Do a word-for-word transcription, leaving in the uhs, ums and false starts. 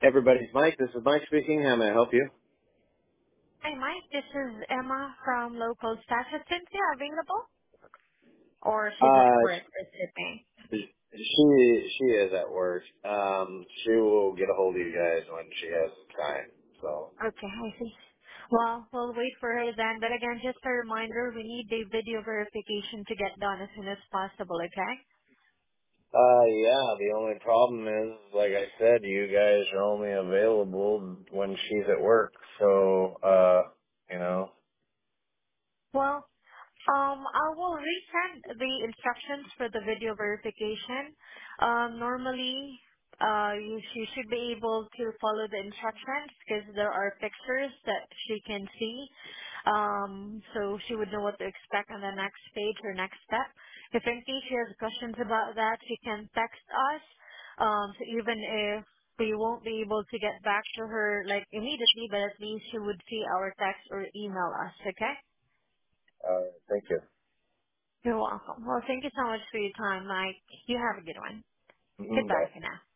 Everybody's Mike. This is Mike speaking. How may I help you? Hi, Mike. This is Emma from Local Staff. Is Cynthia available? Or she's at Uh, work for shipping? she she is at work. Um, she will get a hold of you guys when she has time. So, Okay, I see. Well, we'll wait for her then. But again, just a reminder, we need the video verification to get done as soon as possible, okay? uh, yeah. The only problem is, like I said, you guys are only available when she's at work. So, uh, you know. Well, Um, I will resend the instructions for the video verification. Um, normally, uh, you, she should be able to follow the instructions because there are pictures that she can see. Um, so she would know what to expect on the next page or next step. If in case she has questions about that, she can text us. Um, so even if we won't be able to get back to her like immediately, but at least she would see our text or email us, okay? Uh, thank you. You're welcome. Well, thank you so much for your time, Mike. You have a good one. Mhm, Goodbye bye. for now.